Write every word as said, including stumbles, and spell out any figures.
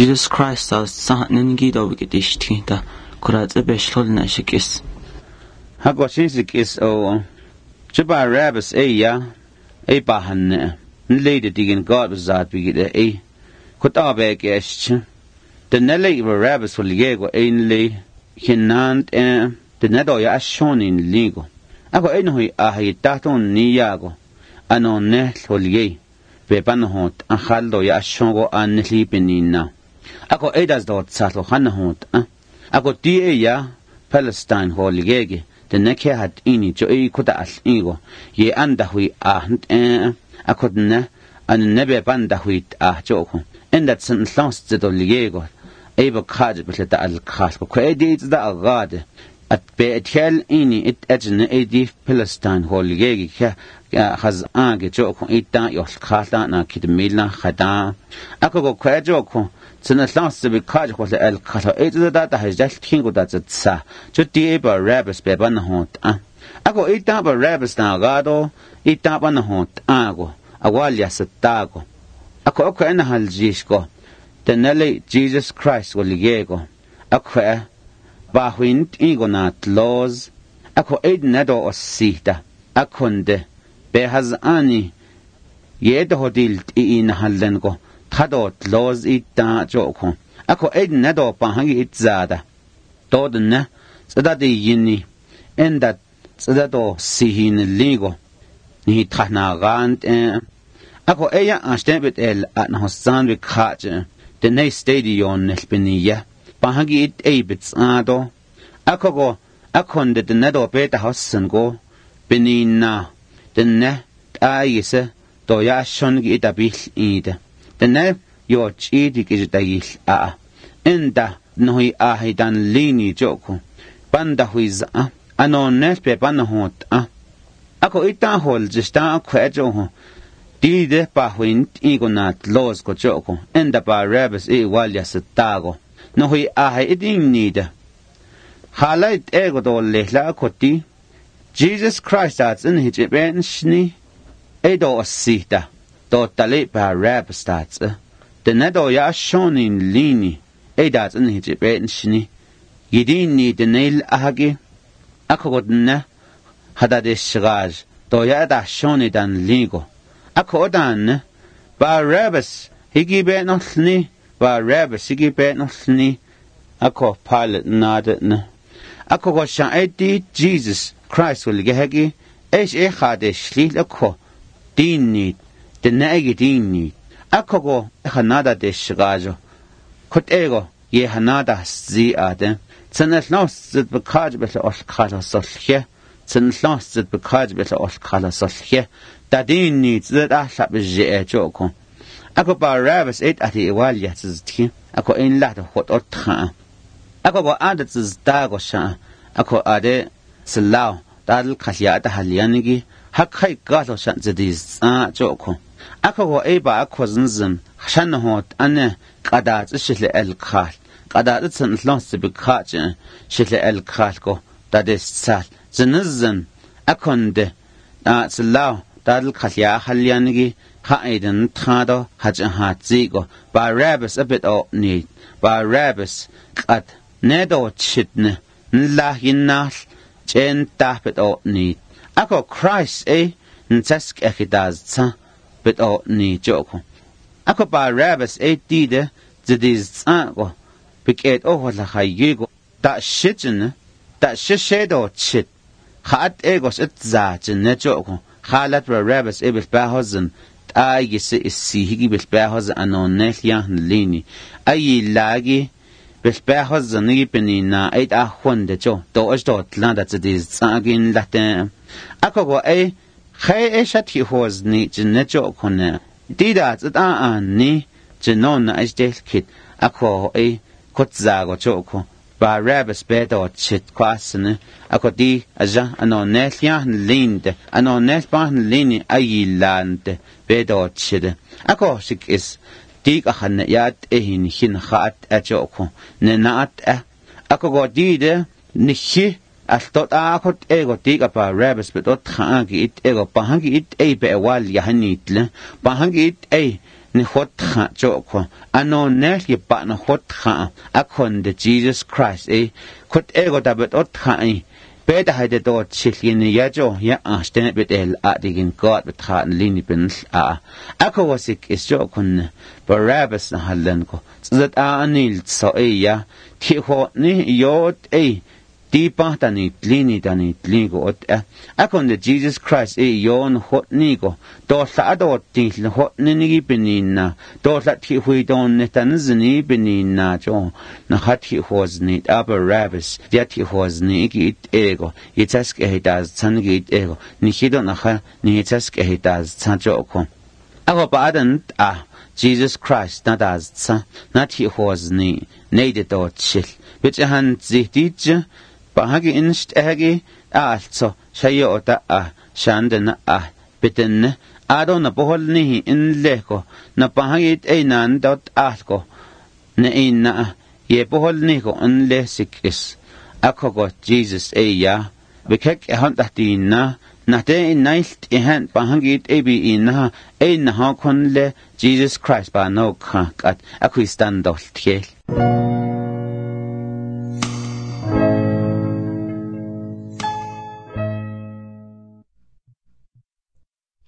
Jesus Christ as sahnin gido wigidishti da kurat ebeshlol na shikis. Hago shinsik is o Chuba Rabbis e ya e bahan nlede digin God bezat wigide e kutabek esch de nelle Rabbis will yego einle hinand e de nedo ya shonin ligo ako enhui a hitaton ni yago anon ne holye bepanhot an khaldo ya shongo an lipenina ako edas dot satlo hanhot ako die ya Palestine holgege de neke hat ini jo e kuda al igo ye anda hui ahnt e akodne an nebe banda hui ah joko endat san last de liego e ba khaj betleta al khas ko e di da agade at be etel ini it ajne e di Palestine holgege kha khaz age joko ita yo khala na kid milna khada ako ko e joko Zene last be kaj ko el khala e da da hajal kingo da tsa jo di ba Rabbis be ban hot a ako ita ba Rabbis na gado ita ban hot ago awalya satago ako ako en haljish ko tenele Jesus Christ go ligego ako ba huint igo na tloz ako ed nado osita akonde be hazani yed hodil in hallen go Tadot laws ita joko. Ako ed nado pahangi itzada. Todne, sadadi yini. Endat sadado sihin ligo. Ni tahna gant eh. Ako eya ashtebet el at nahosan vi kaje. De ne stadion nelpiniya. Pahangi it ebits ado. Ako go, akonde de nado beta hossen go. Benina. De ne, ayise, do ya shongi itabil ide. Tene yo chidi kijitagil a enda nohi ahidan lini joko panda huiza anon nespe panahot a ako ita hol jista kwejo ho dide pa huint igonat los ko joko enda pa Rabbis e walya satago nohi ahi idin nida halait ego do lehla koti Jesus Christ at in hijiben shni edo osita Do tale pa Rabbis stats de nedo ya shonin lini edat in hijibet shni yidini de nail ahage akodna hadade shgaj do ya da shoni dan ligo akodan ba Rabbis higibet nothni ba Rabbis higibet nothni ako pilot nadna akoko sha edi Jesus Christ will gehegi esh e khade shli lako dini de negidini akogo hanada de shgajo kotego ye hanada zi ade tsenelnos zit bekaj bel os khala solche tsenelnos zit bekaj bel os khala solche dadini zit ahla bje joko ako ba Rabbis et ati ewalia zitki ako in la de hot otra ako go adet zdago sha ako ade slaw dal khashya ta halianigi hakai galo shan zidis a joko Ako go eba ako zinzin shanhot ane qadat shle el khal qadat tsin lons bi khaj shle el khal ko dades sal zinzin akonde a slaw dal khaliya halyanigi haiden thado haj hatzigo ba Rabbis a bit o need ba Rabbis qat nedo chitne la hinal chen tapet o need ako Christ e ntsask ekidaz tsa But oh ni joko. Ako ba Rabbis e dide zidiz ango. Biket oh la hayigo. Da shitjene. Da shishedo chit. Hat egos it zajen ne joko. Halat ra Rabbis e bil bahozen. Ta yisi isi higi bil bahozen anon nehya lini. Ayi lagi bil bahozen ni penina eit ahonde jo. Do osh do tlanda zidiz agin laten. Ako go e Khay eshat hi hoz ni jinne jo kone dida zda an ni jinon na isdel kit ako e kotza go joko ba Rabbis bedo chit kwasne ako di aja ano nelya linde ano nelban lini ayilande bedo chide ako sik is dig ahan yat ehin hin khat a joko ne nat ako go dide ni hi Altot akot ego tiga pa Rabbis betot hangi it ego pahangi it e be wal yahanitle pahangi it e ni hot ha joko ano nel ye pa na hot ha akon de Jesus Christ e kot ego da bet ot ha e beta ha de dot chilin ya jo ya a stenet bet el a digin God bet ha lini bin a ako wasik is jo kun Barabbas na halen ko zat a anil so e ya ti ho ni yot e di pa tani lini tani ligo ot a akon de Jesus Christ e yon hot ni go do sa do ti hot ni ni binina do sa ti hui don ne tan zini binina jo na hat hi hos ni aber Barabbas der ti hos ni git ego jetzt ge das san git ego ni hido na ha ni jetzt ge das san jo ko aber baden a Jesus Christ na das sa na ti hos ni ne de dort chil bitte han sich die Bahagi inst egi also shayota a shandena a bitten ado na bohol ni in leko na bahagi einan dot asko na inna ye bohol ni ko in lesikis akogo Jesus e ya bekek hand atina na de nailt e hand bahagi ebi inna ein ha kon le Jesus Christ ba no ka at akui standolt kel